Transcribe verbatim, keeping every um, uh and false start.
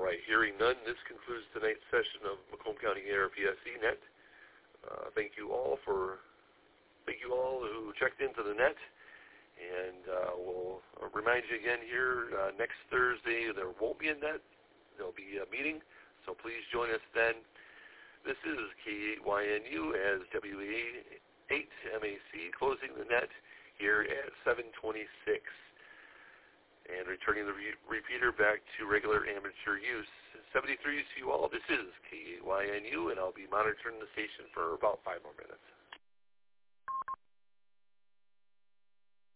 right, hearing none, this concludes tonight's session of Macomb County A R P S C Net. Uh, thank you all for, thank you all who checked into the net, and uh, we'll remind you again here uh, next Thursday there won't be a net, there'll be a meeting, so please join us then. This is K eight Y N U as W A eight M A C closing the net here at seven twenty-six. And returning the re- repeater back to regular amateur use. seventy-three to you all. This is K eight Y N U, and I'll be monitoring the station for about five more minutes.